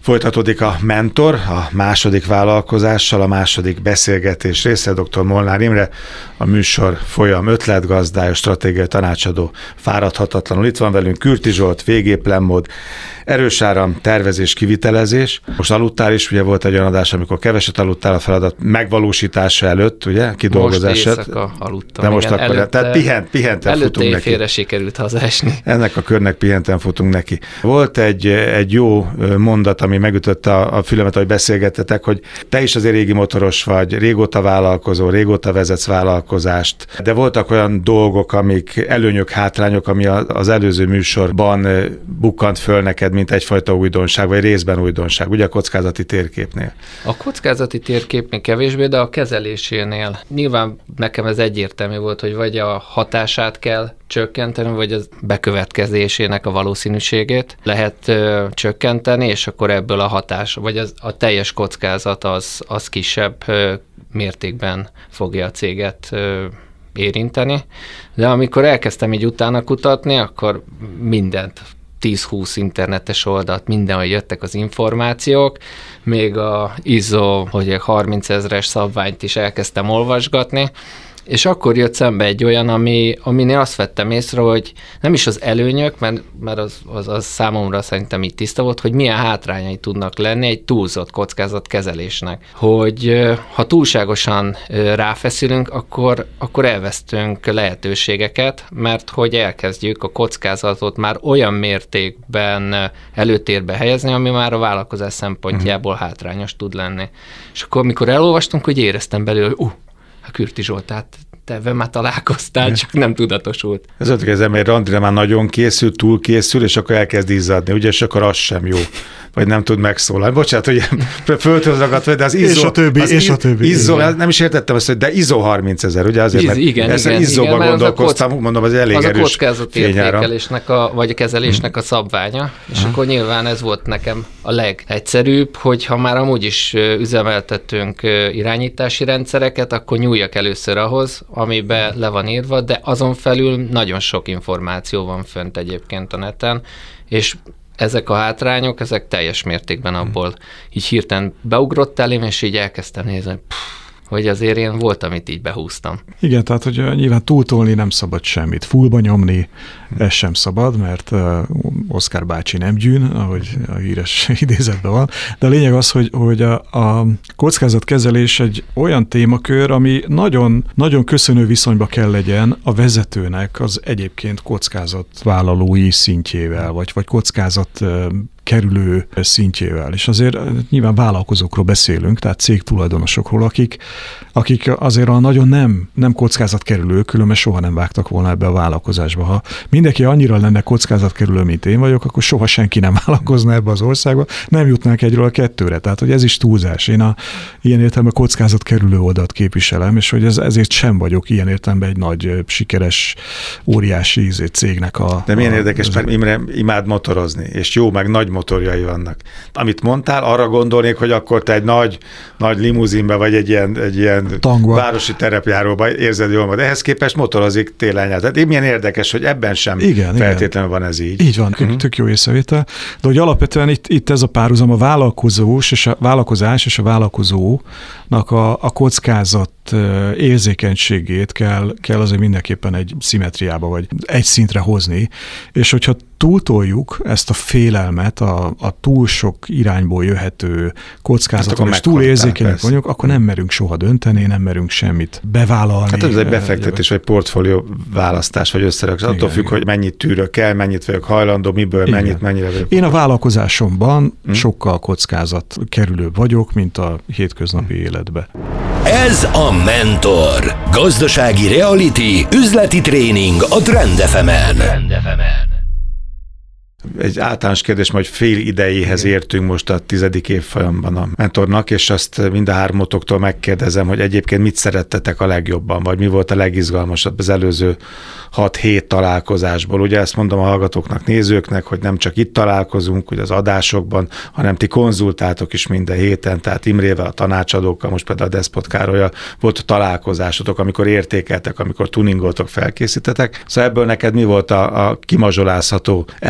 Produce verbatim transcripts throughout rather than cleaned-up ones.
Folytatódik a Mentor, a második vállalkozással, a második beszélgetés része. dr. Molnár Imre, a műsor folyam ötletgazdája, stratégiai tanácsadó, fáradhatatlanul. Itt van velünk Kürti Zsolt, végéplenmód, erős áram, tervezés, kivitelezés. Most aludtál is, ugye volt egy olyan adás, amikor keveset aludtál a feladat megvalósítása előtt, ugye, kidolgozása. Most éjszaka aludtam. De most igen, akkor, előtte, tehát pihent, pihenten futunk neki. Előtte éjfélre sikerült hazaesni. Ennek a körnek pihenten futunk neki. Volt egy, egy jó mondat, ami megütötte a, a fülemet, ahogy beszélgettetek, hogy te is azért régi motoros vagy, régóta vállalkozó, régóta vezetsz vállalkozást, de voltak olyan dolgok, amik előnyök, hátrányok, ami az előző műsorban bukkant föl neked, mint egyfajta újdonság, vagy részben újdonság, ugye a kockázati térképnél? A kockázati térképnél kevésbé, de a kezelésénél nyilván nekem ez egyértelmű volt, hogy vagy a hatását kell csökkenteni, vagy a bekövetkezésének a valószínűségét lehet ö, csökkenteni, és akkor ebből a hatás, vagy az, a teljes kockázat az, az kisebb ö, mértékben fogja a céget ö, érinteni. De amikor elkezdtem így utána kutatni, akkor mindent, tíz-húsz internetes oldalt, mindenhol jöttek az információk, még a i es o, hogy harminc ezres szabványt is elkezdtem olvasgatni, és akkor jött szembe egy olyan, ami, aminél azt vettem észre, hogy nem is az előnyök, mert, mert az, az, az számomra szerintem így tiszta volt, hogy milyen hátrányai tudnak lenni egy túlzott kockázatkezelésnek. Hogy ha túlságosan ráfeszülünk, akkor, akkor elvesztünk lehetőségeket, mert hogy elkezdjük a kockázatot már olyan mértékben előtérbe helyezni, ami már a vállalkozás szempontjából uh-huh. hátrányos tud lenni. És akkor, amikor elolvastunk, hogy éreztem belőle, hogy uh, a Kürti Zsolt, tehát te ebben már találkoztál, csak nem tudatosult. Ez ott kezdem, hogy randira már nagyon készül, túl készül, és akkor elkezd izzadni, ugye, és akkor az sem jó, vagy nem tud megszólalni. Bocsánat, hogy földhöz ragadt, de az izzó... És a többi, az és a többi. Izzó, nem is értettem ezt, hogy de izzó harminc ezer, ugye azért, mert igen, ezt igen, izzóban igen, gondolkoztam, kock... mondom, az elég az erős a kockázatértékelésnek, a, vagy a kezelésnek a szabványa, és hmm. akkor nyilván ez volt nekem a legegyszerűbb, hogyha már amúgy is üzemeltetünk irányítási rendszereket, akkor nyúljak először ahhoz, amiben le van írva, de azon felül nagyon sok információ van fönt egyébként a neten, és ezek a hátrányok, ezek teljes mértékben abból így hirtelen beugrott elém, és így elkezdtem nézni, hogy pff, hogy azért én volt, amit így behúztam. Igen, tehát hogy nyilván túltolni nem szabad semmit. Fullba nyomni, ez sem szabad, mert uh, Oszkár bácsi nem gyűn, ahogy a híres idézetben van. De a lényeg az, hogy, hogy a, a kockázatkezelés egy olyan témakör, ami nagyon, nagyon köszönő viszonyba kell legyen a vezetőnek az egyébként kockázatvállalói szintjével, vagy, vagy kockázat kerülő szintjével. És azért nyilván vállalkozókról beszélünk, tehát cégtulajdonosokról, akik, akik azért a nagyon nem, nem kockázatkerülő, különben soha nem vágtak volna ebbe a vállalkozásba. Ha mindenki annyira lenne kockázatkerülő, mint én vagyok, akkor soha senki nem vállalkozna ebbe az országba, nem jutnánk egyről a kettőre. Tehát, hogy ez is túlzás. Én a ilyen értelemben kockázatkerülő oldalt képviselem, és hogy ez, ezért sem vagyok ilyen értelemben egy nagy, sikeres, óriási cégnek a... De milyen a, érdekes, mert Imre imád motorozni, és jó, meg nagy motorjai vannak. Amit mondtál, arra gondolnék, hogy akkor te egy nagy, nagy limuzinbe, vagy egy ilyen, egy ilyen városi terepjáróba érzed jól, de ehhez képest motorozik télen. Tehát milyen érdekes, hogy ebben sem igen, feltétlenül igen. van ez így. Így van, uh-huh. tök jó észrevétel. De hogy alapvetően itt, itt ez a párhuzam a vállalkozós és a vállalkozás és a vállalkozónak a, a kockázat érzékenységét kell, kell azért mindenképpen egy szimmetriába, vagy egy szintre hozni, és hogyha túltoljuk ezt a félelmet, a, a túl sok irányból jöhető kockázaton, és túl érzékenyek vagyunk, akkor nem merünk soha dönteni, nem merünk semmit bevállalni. Hát ez egy befektetés, vagy portfólió választás, vagy összerakás. Attól függ, igen. hogy mennyit tűrök kell, mennyit vagyok hajlandó, miből, igen. mennyit, mennyire vagyok. Én a vállalkozásomban hmm. sokkal kockázat kerülőbb vagyok, mint a hétköznapi hmm. életbe. Ez a Mentor. Gazdasági reality, üzleti tréning a Trend ef emen. Egy általános kérdés, majd fél idejéhez értünk most a tizedik évfolyamban a Mentornak, és azt mind a hármatoktól megkérdezem, hogy egyébként mit szerettetek a legjobban, vagy mi volt a legizgalmasabb az előző hat-hét találkozásból. Ugye ezt mondom a hallgatóknak, nézőknek, hogy nem csak itt találkozunk, ugye az adásokban, hanem ti konzultáltok is minden héten, tehát Imrével, a tanácsadókkal, most például a Despot Károlyal volt találkozásotok, amikor értékeltek, amikor tuningoltok, felkészítetek. Szóval ebből neked mi volt a, a kimazsolázható e persze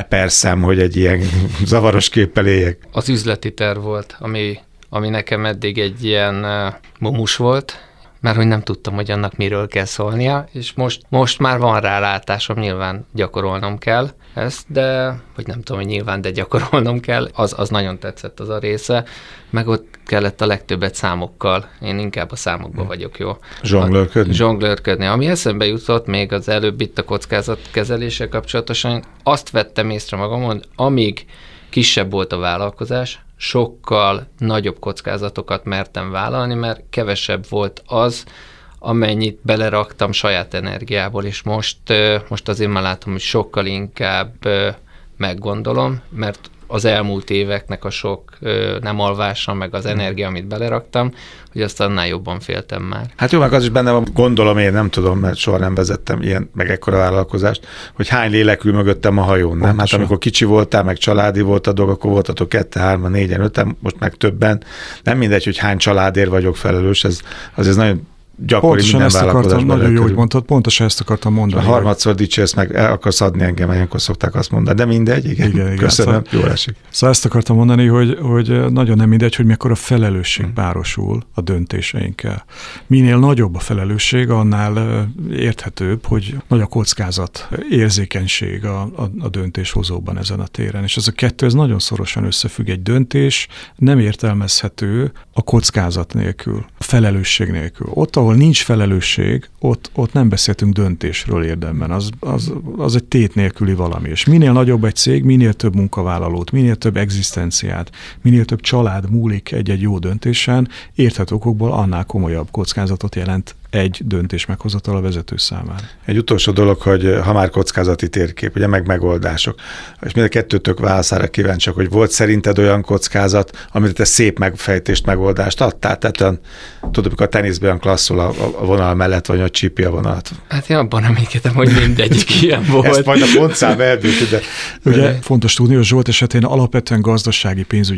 teszem, hogy egy ilyen zavaros képpel éljek. Az üzleti terv volt, ami, ami nekem eddig egy ilyen uh, mumus volt, mert hogy nem tudtam, hogy annak miről kell szólnia, és most, most már van rálátásom, nyilván gyakorolnom kell ezt, de, vagy nem tudom, hogy nyilván, de gyakorolnom kell, az, az nagyon tetszett az a része, meg ott kellett a legtöbbet számokkal, én inkább a számokban vagyok jó. Zsonglőrködni? Zsonglőrködni. Ami eszembe jutott még az előbb itt a kockázatkezeléssel kapcsolatosan, azt vettem észre magamon, amíg kisebb volt a vállalkozás, sokkal nagyobb kockázatokat mertem vállalni, mert kevesebb volt az, amennyit beleraktam saját energiából, és most, most azért már látom, hogy sokkal inkább meggondolom, mert az elmúlt éveknek a sok nem alvása, meg az energia, amit beleraktam, hogy azt annál jobban féltem már. Hát jó, meg az is benne van, gondolom én, nem tudom, mert soha nem vezettem ilyen, meg ekkora vállalkozást, hogy hány lélek ül mögöttem a hajón, nem? Pontosan. Hát amikor kicsi voltál, meg családi volt a dolog, akkor voltatok kette, hárman, négyen, öten, most meg többen. Nem mindegy, hogy hány családért vagyok felelős, ez azért nagyon gyakori. Pontosan minden ezt akartam, nagyon jó, hogy kerül. mondtad, pontosan ezt akartam mondani. A harmadszor dicsérsz meg, el akarsz adni engem, ilyenkor szokták azt mondani, de mindegy, igen. igen, igen. Köszönöm, szóval, jól esik. Szóval ezt akartam mondani, hogy, hogy nagyon nem mindegy, hogy mekkora felelősség párosul a döntéseinkkel. Minél nagyobb a felelősség, annál érthetőbb, hogy nagy a kockázat, érzékenység a, a, a döntéshozóban ezen a téren. És ez a kettő, ez nagyon szorosan összefügg. Egy döntés nem értelmezhető a kockázat nélkül, a felelősség nélkül. Ott, ahol nincs felelősség, ott, ott nem beszéltünk döntésről érdemben. Az, az, az egy tét nélküli valami. És minél nagyobb egy cég, minél több munkavállalót, minél több egzisztenciát, minél több család múlik egy-egy jó döntésen, érthető okokból annál komolyabb kockázatot jelent egy döntés meghozatal a vezető számára. Egy utolsó dolog, hogy ha már kockázati térkép, ugye meg megoldások. És mind a kettőtök válaszára kíváncsiak, hogy volt szerinted olyan kockázat, amire te szép megfejtést, megoldást adtál? Tehát olyan, tudod, amikor a teniszben olyan klasszul a, a vonal mellett, vagy a csípi a vonalat. Hát én abban reménykedem, hogy mindegyik ilyen volt. Ezt majd a pontszám eldőlt, de... Ugye fontos tudni, hogy Zsolt esetén alapvetően gazdasági, pénzügyi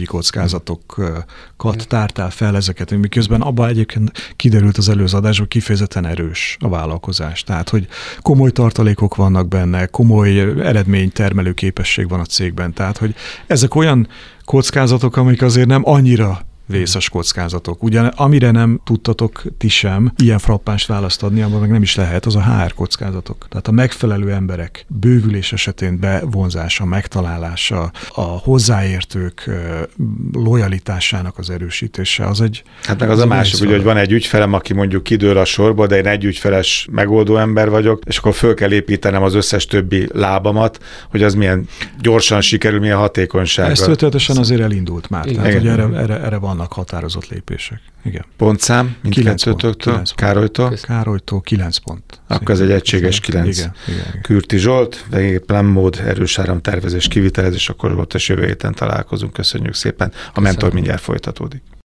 kockázatokat tártál fel ezeket, miközben abban egyébként kiderült az előző adásban, kifejezetten erős a vállalkozás. Tehát, hogy komoly tartalékok vannak benne, komoly eredménytermelő képesség van a cégben. Tehát, hogy ezek olyan kockázatok, amik azért nem annyira vészes kockázatok. Ugyan amire nem tudtatok ti sem ilyen frappáns választ adni, abban meg nem is lehet, az a há er kockázatok. Tehát a megfelelő emberek bővülés esetén bevonzása, megtalálása, a hozzáértők lojalitásának az erősítése, az egy... Hát meg az, az a másik, ugye, hogy van egy ügyfelem, aki mondjuk kidől a sorba, de én egy ügyfeles megoldó ember vagyok, és akkor föl kell építenem az összes többi lábamat, hogy az milyen gyorsan sikerül, milyen hatékonysággal. Ez történetesen azért elindult már. Igen. Tehát, hogy erre, erre, erre van határozott lépések. Igen. Pontszám mindkettőtöktől? Károlytól? Károlytól kilenc pont. Akkor ez egy egységes kilenc. Igen, igen, igen. Kürti Zsolt, plánmód, erős áramtervezés, kivitelezés, akkor volt, és jövő héten találkozunk. Köszönjük szépen. A Mentor mindjárt folytatódik.